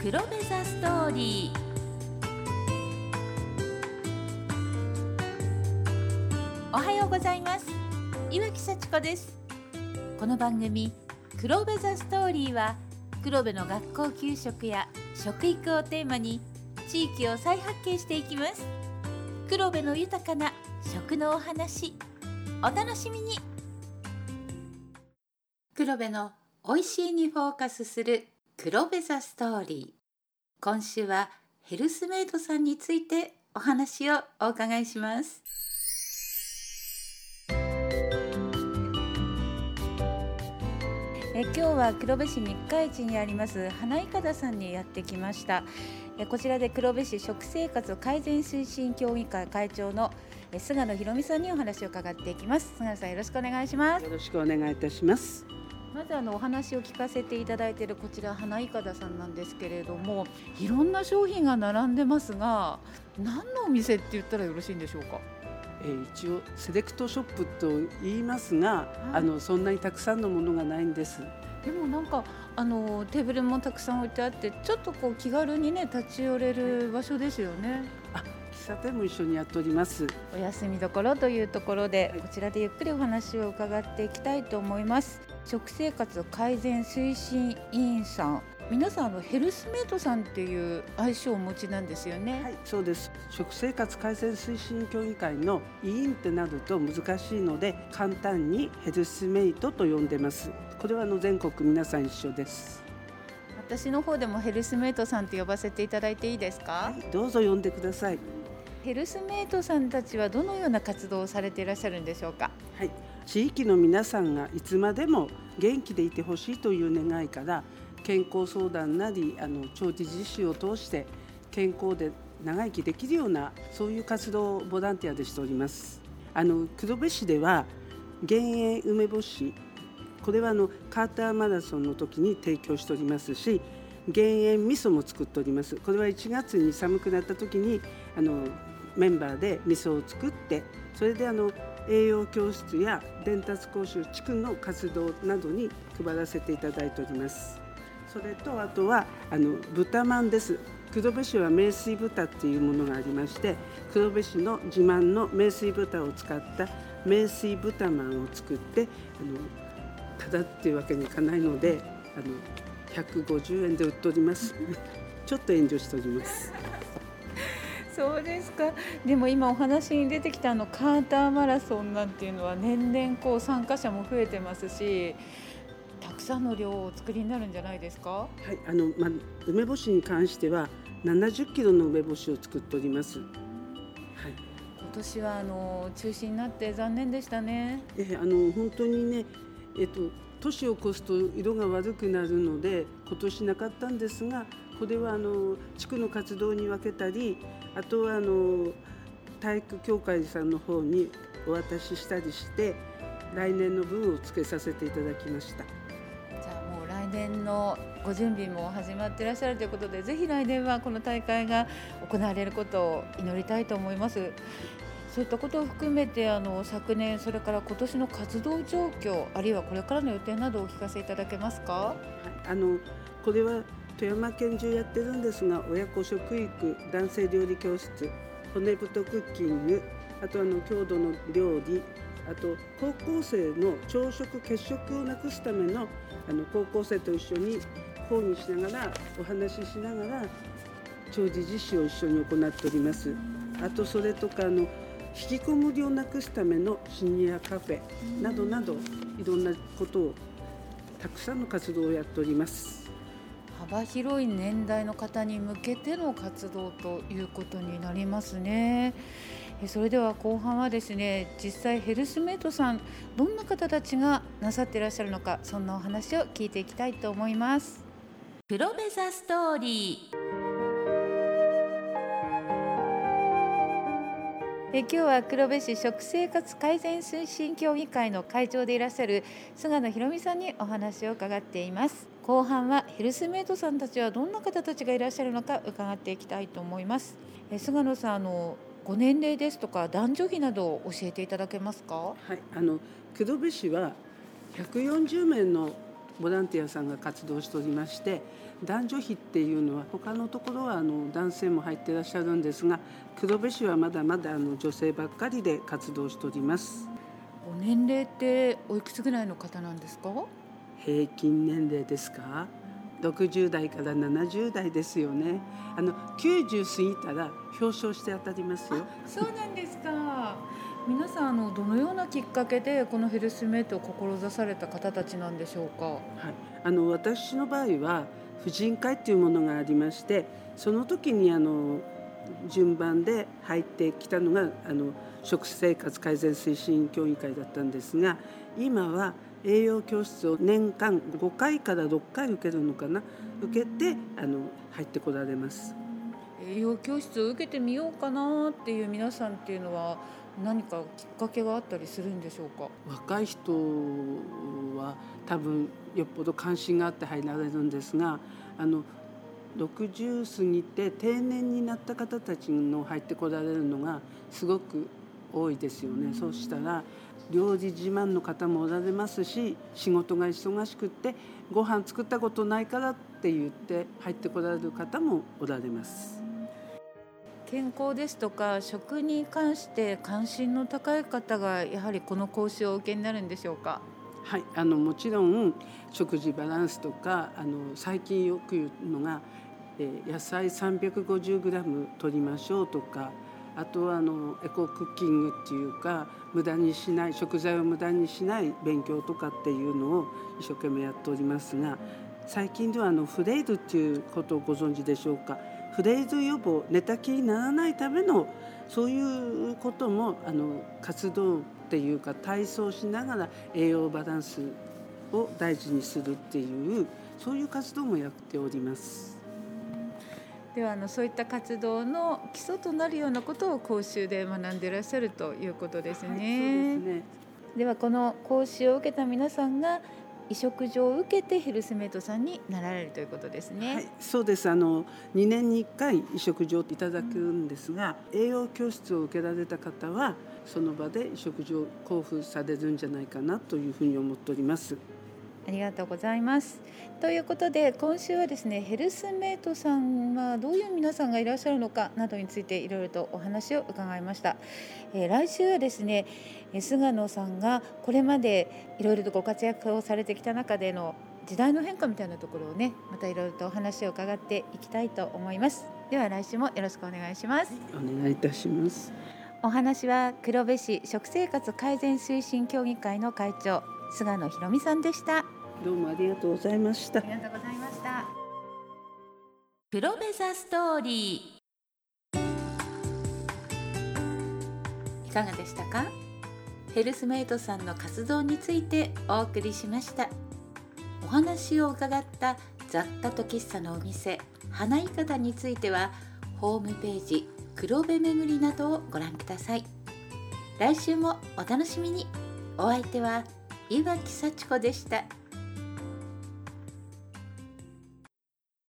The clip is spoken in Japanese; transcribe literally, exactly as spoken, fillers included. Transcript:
黒部ザストーリー。おはようございます。岩木幸子です。この番組黒部ザストーリーは、黒部の学校給食や食育をテーマに地域を再発見していきます。黒部の豊かな食のお話、お楽しみに。黒部のおいしいにフォーカスする黒部ザストーリー。今週はヘルスメイトさんについてお話をお伺いします。え今日は黒部市三日市にあります花いかださんにやってきました。えこちらで黒部市食生活改善推進協議会会長のえ菅野博美さんにお話を伺っていきます。菅野さん、よろしくお願いします。 よろしくお願いいたします。 まずあのお話を聞かせていただいているこちら花いかださんなんですけれども、いろんな商品が並んでますが、何のお店って言ったらよろしいんでしょうか？ えー、一応セレクトショップと言いますが、はい、あのそんなにたくさんのものがないんです。 でもなんかあのテーブルもたくさん置いてあって、ちょっとこう気軽にね立ち寄れる場所ですよね。 あ、喫茶店も一緒にやっております。 お休みどころというところで、はい、こちらでゆっくりお話を伺っていきたいと思います。食生活改善推進委員さん、皆さんあのヘルスメイトさんっていう愛称をお持ちなんですよね。 はい、そうです。食生活改善推進協議会の委員ってなると難しいので、簡単にヘルスメイトと呼んでます。これはあの全国皆さん一緒です。 私の方でもヘルスメイトさんって呼ばせていただいていいですか？ はい、どうぞ呼んでください。 ヘルスメイトさんたちはどのような活動をされていらっしゃるんでしょうか？ はい、地域の皆さんがいつまでも元気でいてほしいという願いから、健康相談なりあの長期実習を通して健康で長生きできるような、そういう活動をボランティアでしております。あの黒部市では減塩梅干し、これはあのカーターマラソンの時に提供しておりますし、減塩味噌も作っております。これはいちがつに寒くなった時にあのメンバーで味噌を作って、それであの栄養教室や伝達講習地区の活動などに配らせていただいております。それとあとはあの豚まんです。黒部市は名水豚っていうものがありまして、黒部市の自慢の名水豚を使った名水豚まんを作って、あのただっていうわけにいかないので、あのひゃくごじゅうえんで売っておりますちょっと遠慮しております。 そうですか。でも今お話に出てきたあのカーターマラソンなんていうのは年々こう参加者も増えてますし、たくさんの量をお作りになるんじゃないですか？ はい、あの、ま、梅干しに関してはななじゅっキロの梅干しを作っております。はい、 今年はあの中止になって残念でしたね。 えあの本当にね、えっと年を越すと色が悪くなるので今年なかったんですが、これはあの地区の活動に分けたり、あとはあの体育協会さんの方にお渡ししたりして、来年の分をつけさせていただきました。 じゃあもう来年のご準備も始まっていらっしゃるということで、ぜひ来年はこの大会が行われることを祈りたいと思います。そういったことを含めてあの昨年、それから今年の活動状況、あるいはこれからの予定などをお聞かせいただけますか？ はい、あのこれは富山県中やってるんですが、親子食育、男性料理教室、骨太クッキング、あとあの郷土の料理、あと高校生の朝食欠食をなくすためのあの高校生と一緒に講義しながらお話ししながら長寿実習を一緒に行っております。あとそれとかあの引きこもりをなくすためのシニアカフェなどなど、いろんなことをたくさんの活動をやっております。 幅広い年代の方に向けての活動ということになりますね。それでは後半はですね、実際ヘルスメイトさん、どんな方たちがなさっていらっしゃるのか、そんなお話を聞いていきたいと思います。黒部ザストーリー。え今日は黒部市食生活改善推進協議会の会長でいらっしゃる菅野博美さんにお話を伺っています。後半はヘルスメイトさんたちはどんな方たちがいらっしゃるのか伺っていきたいと思います。え菅野さん、あのご年齢ですとか男女比などを教えていただけますか？ はい、あの黒部市はひゃくよんじゅうめいのボランティアさんが活動しておりまして、男女比っていうのは他のところはあの男性も入っていらっしゃるんですが、黒部市はまだまだあの女性ばっかりで活動しております。 ご年齢っておいくつぐらいの方なんですか？ 平均年齢ですか、ろくじゅう代からななじゅう代ですよね。あのきゅうじゅう過ぎたら表彰して当たりますよ。 そうなんですか。皆さんあのどのようなきっかけでこのヘルスメイトを志された方たちなんでしょうか？ はい、あの私の場合は婦人会というものがありまして、その時にあの順番で入ってきたのがあの食生活改善推進協議会だったんですが、今は栄養教室を年間ごかいからろっかい受けるのかな、受けてあの入ってこられます。 栄養教室を受けてみようかなっていう皆さんっていうのは何かきっかけがあったりするんでしょうか？ 若い人は多分よっぽど関心があって入られるんですが、あのろくじゅう過ぎて定年になった方たちの入ってこられるのがすごく多いですよね。そうしたら料理自慢の方もおられますし、仕事が忙しくってご飯作ったことないからって言って入ってこられる方もおられます。 健康ですとか食に関して関心の高い方がやはりこの講習をお受けになるんでしょうか？ はい、あのもちろん食事バランスとか、あの最近よく言うのが、えー、野菜 さんびゃくごじゅうグラム 取りましょうとか、あとはあのエコクッキングっていうか、無駄にしない食材を無駄にしない勉強とかっていうのを一生懸命やっておりますが、最近ではあのフレイルっていうことをご存知でしょうか。フレイル予防、寝たきりにならないためのそういうこともあの活動っていうか、体操しながら栄養バランスを大事にするっていう、そういう活動もやっております。 ではあのそういった活動の基礎となるようなことを講習で学んでいらっしゃるということですね。 はい、そうですね。 ではこの講習を受けた皆さんが移植状を受けてヘルスメイトさんになられるということですね。 はい、そうです。あのにねんにいっかい移植状いただくんですが、うん、栄養教室を受けられた方はその場で移植状交付されるんじゃないかなというふうに思っております。 ありがとうございます。ということで今週はですね、ヘルスメイトさんはどういう皆さんがいらっしゃるのかなどについていろいろとお話を伺いました。えー、来週はですね、菅野さんがこれまでいろいろとご活躍をされてきた中での時代の変化みたいなところをね、またいろいろとお話を伺っていきたいと思います。では来週もよろしくお願いします。 お願いいたします。 お話は黒部市食生活改善推進協議会の会長菅野博美さんでした。 どうもありがとうございました。 ありがとうございました。黒部ザストーリー、いかがでしたか？ヘルスメイトさんの活動についてお送りしました。お話を伺った雑貨と喫茶のお店花いかだについてはホームページ黒部めぐりなどをご覧ください。来週もお楽しみに。お相手は岩木幸子でした。